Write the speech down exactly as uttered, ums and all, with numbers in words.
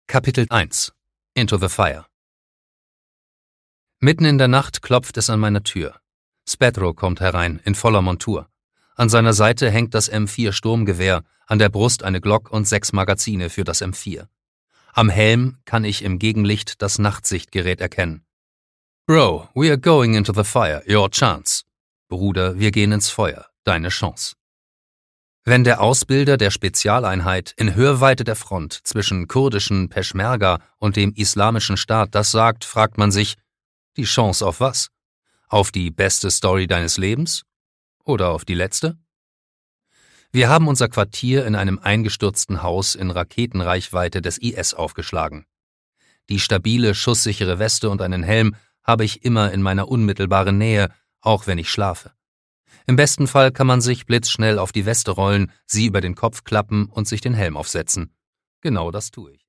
Kapitel eins Into the Fire. Mitten in der Nacht klopft es an meiner Tür. Spedro kommt herein, in voller Montur. An seiner Seite hängt das M vier Sturmgewehr, an der Brust eine Glock und sechs Magazine für das M vier. Am Helm kann ich im Gegenlicht das Nachtsichtgerät erkennen. Bro, we are going into the fire, your chance. Bruder, wir gehen ins Feuer, deine Chance. Wenn der Ausbilder der Spezialeinheit in Hörweite der Front zwischen kurdischen Peschmerga und dem Islamischen Staat das sagt, fragt man sich, die Chance auf was? Auf die beste Story deines Lebens? Oder auf die letzte? Wir haben unser Quartier in einem eingestürzten Haus in Raketenreichweite des I S aufgeschlagen. Die stabile, schusssichere Weste und einen Helm habe ich immer in meiner unmittelbaren Nähe, auch wenn ich schlafe. Im besten Fall kann man sich blitzschnell auf die Weste rollen, sie über den Kopf klappen und sich den Helm aufsetzen. Genau das tue ich.